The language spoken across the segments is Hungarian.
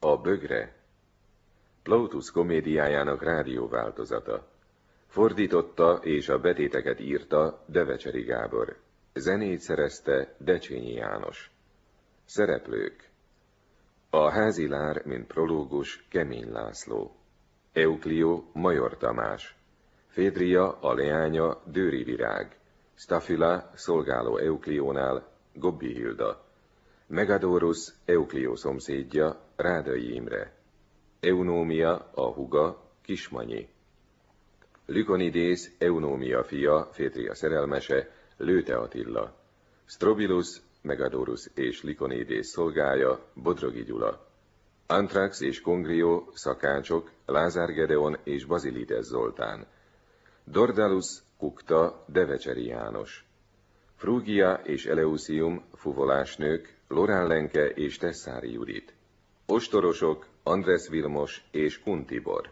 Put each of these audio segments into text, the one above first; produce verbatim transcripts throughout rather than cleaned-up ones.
A bögre. Plautus komédiájának rádióváltozata. Fordította és a betéteket írta Devecseri Gábor. Zenét szerezte Decsényi János. Szereplők. A házilár, mint prológus, Kemény László. Euklió, Major Tamás. Fédria, a leánya, Dőri Virág. Stafila, szolgáló Eukliónál, Gobbi Hilda. Megadorus, Euklió szomszédja, Rádai Imre. Eunómia, a húga, Kismanyi. Lykonidész, Eunómia fia, Fédria szerelmese, Lőte Attila. Strobilus, Megadorus és Lykonidész szolgája, Bodrogi Gyula. Antrax és Kongrió, szakácsok, Lázár Gedeon és Bazilides Zoltán. Dordalus, Kukta, Devecseri János. Frúgia és Eleusium, fuvolásnők, Lorán Lenke és Tesszári Judit. Ostorosok, András Vilmos és Kun Tibor.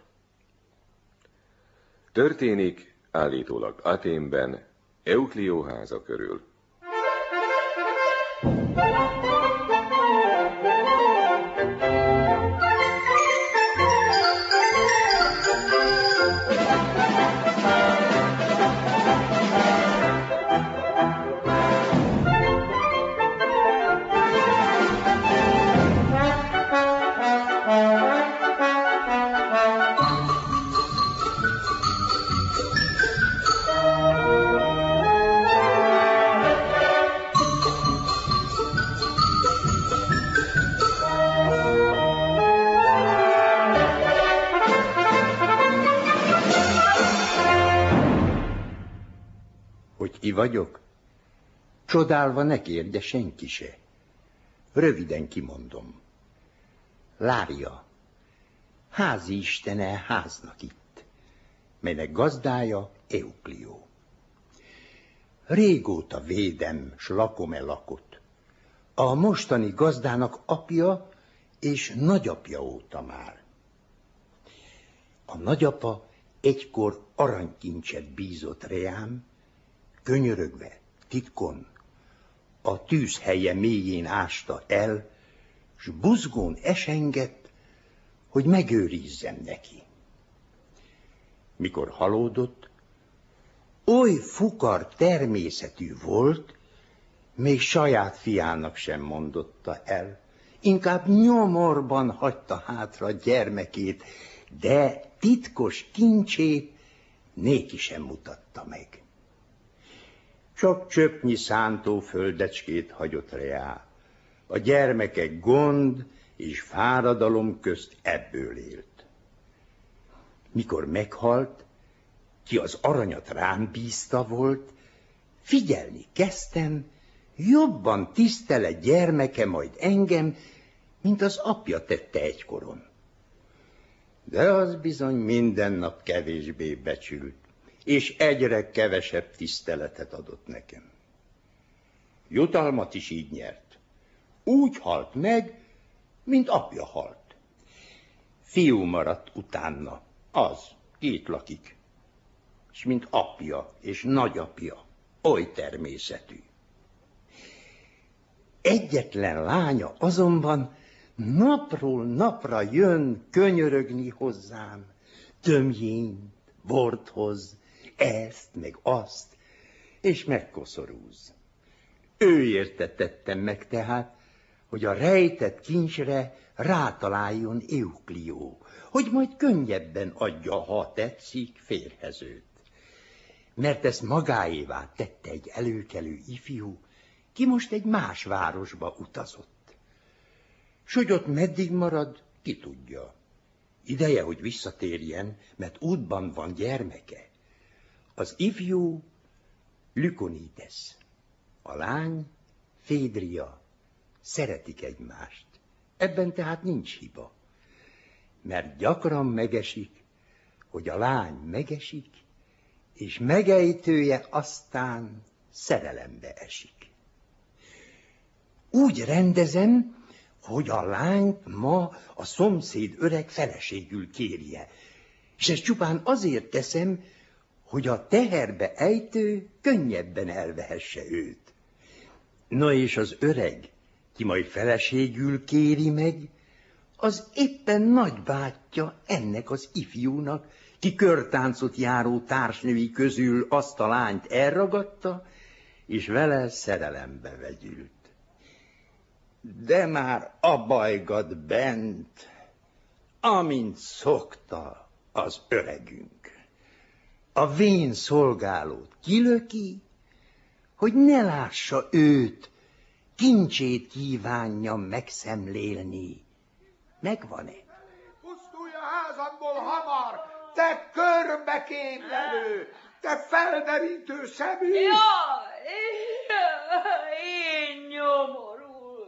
Történik, állítólag Athénben, Euklió háza körül. Ki vagyok? Csodálva ne kérde senki se. Röviden kimondom. Lária, házi istene háznak itt, melynek gazdája Euklió. Régóta védem, s lakom-e lakot. A mostani gazdának apja és nagyapja óta már. A nagyapa egykor aranykincset bízott reám, könyörögve, titkon, a tűz helye mélyén ásta el, s buzgón esengett, hogy megőrizzem neki. Mikor halódott, oly fukar természetű volt, még saját fiának sem mondotta el, inkább nyomorban hagyta hátra gyermekét, de titkos kincsét néki sem mutatta meg. Csak csöpnyi szántóföldecskét hagyott reá. A gyermekek gond és fáradalom közt ebből élt. Mikor meghalt, ki az aranyat rám bízta volt, figyelni kezdtem, jobban tisztele gyermeke majd engem, mint az apja tette egykoron. De az bizony minden nap kevésbé becsült, és egyre kevesebb tiszteletet adott nekem. Jutalmat is így nyert. Úgy halt meg, mint apja halt. Fiú maradt utána, az, itt lakik, és mint apja és nagyapja, oly természetű. Egyetlen lánya azonban napról napra jön könyörögni hozzám, tömjént, bort hoz, ezt, meg azt, és megkoszorúz. Ő érte tettem meg tehát, hogy a rejtett kincsre rátaláljon Euklió, hogy majd könnyebben adja, ha tetszik, férjhez őt. Mert ezt magáévá tette egy előkelő ifjú, ki most egy más városba utazott. S hogy ott meddig marad, ki tudja. Ideje, hogy visszatérjen, mert útban van gyermeke. Az ifjú Lykonides, a lány Fédria, szeretik egymást. Ebben tehát nincs hiba. Mert gyakran megesik, hogy a lány megesik, és megejtője aztán szerelembe esik. Úgy rendezem, hogy a lányt ma a szomszéd öreg feleségül kérje, és ezt csupán azért teszem, hogy a teherbe ejtő könnyebben elvehesse őt. No és az öreg, ki majd feleségül kéri meg, az éppen nagybátyja ennek az ifjúnak, ki körtáncot járó társnői közül azt a lányt elragadta, és vele szerelembe vegyült. De már abajgad bent, amint szokta az öregünk. A vén szolgálót kilöki, hogy ne lássa őt, kincsét kívánja megszemlélni. Megvan-e? Pusztulj a házadból hamar, te körbeképzelő, te felderítő szemű! Jaj, én nyomorult.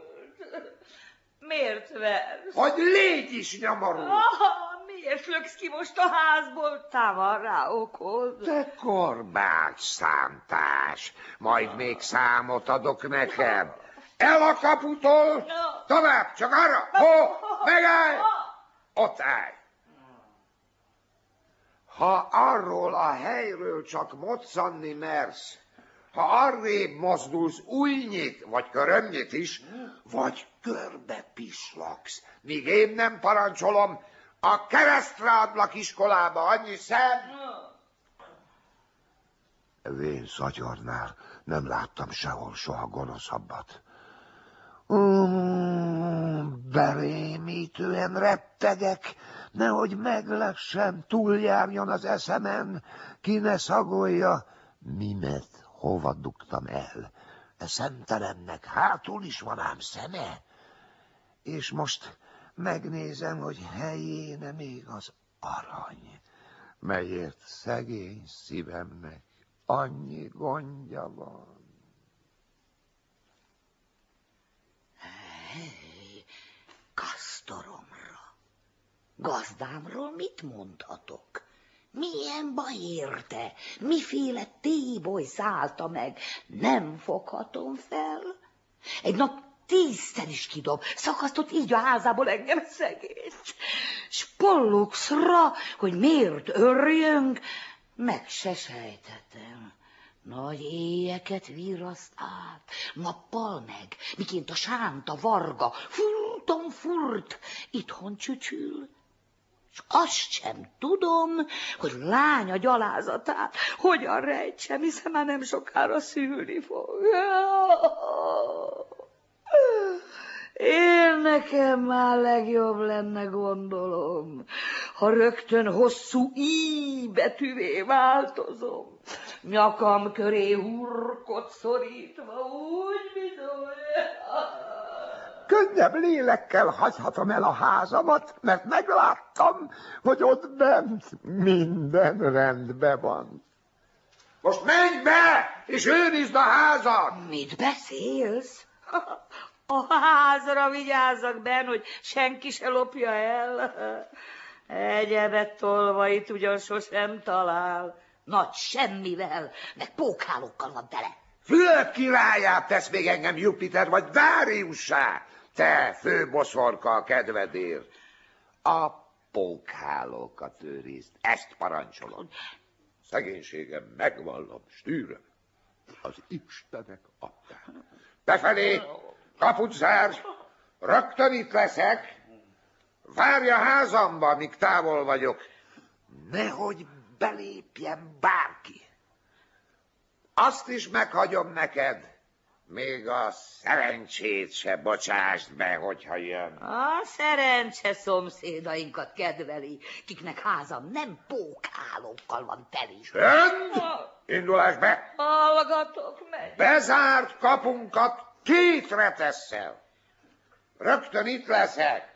Miért versz? Hogy légy is nyomorult! Ah, miért löksz ki most a házból? Támar rá okoz. Te korbács szántás, majd még számot adok neked. El a kaputól, tovább, csak arra, ho, megállj, ott állj. Ha arról a helyről csak moccanni mersz, ha arrébb mozdulsz újnyit, vagy körömnyit is, vagy körbe pislogsz, míg én nem parancsolom, a keresztre adlak iskolába, annyi szem. Vén szatyornál nem láttam sehol soha gonoszabbat. Mm, berémítően rettegek, nehogy meglessen, túljárjon az eszemen, ki ne szagolja, mimet hova dugtam el. E szemtelennek hátul is van ám szeme, és most megnézem, hogy helyéne még az arany, melyért szegény szívemnek annyi gondja van. Hey, Kastoromra, gazdámról mit mondhatok? Milyen baj érte? Miféle téboly szállta meg? Nem foghatom fel. Egy nap tízszer is kidob, szakasztott így a házából engem szegényt. S polluxra, hogy miért örjönk, meg se sejtettem. Nagy éjeket viraszt át, nappal meg, miként a sánta varga, furton furt, itthon csücsül. És azt sem tudom, hogy lánya gyalázatát hogyan rejtsem, hiszen már nem sokára szülni fog. Én nekem már legjobb lenne, gondolom, ha rögtön hosszú í betűvé változom, nyakam köré hurkot szorítva, úgy bizony. Könnyebb lélekkel hagyhatom el a házamat, mert megláttam, hogy ott bent minden rendben van. Most menj be, és őrizd a házat! Mit beszélsz? A házra vigyázzak benn, hogy senki se lopja el. Egyebet tolva itt ugyan sosem talál. Nagy semmivel, meg pókhálókkal van tele. Fülöp királyát tesz még engem Jupiter, vagy Dáriussá, te főboszorka a kedvedért. A pókhálókat őrizd, ezt parancsolom. Szegénységem megvallom, stűröm. Az Istenek adták. Befelé, kaput zárj, rögtön itt leszek. Várj a házamba, míg távol vagyok. Nehogy belépjen bárki. Azt is meghagyom neked, még a szerencsét se bocsásd be, hogyha jön. A szerencse szomszédainkat kedveli, kiknek háza nem pókhálókkal van teli. Csönd! Indulás be! Hallgatok meg! Bezárt kapunkat kétre tesszel. Rögtön itt leszek.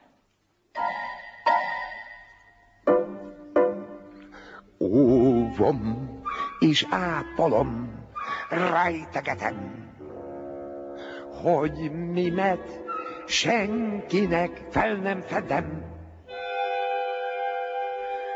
Óvom és ápolom, rejtegetem, hogy mimet senkinek fel nem fedem.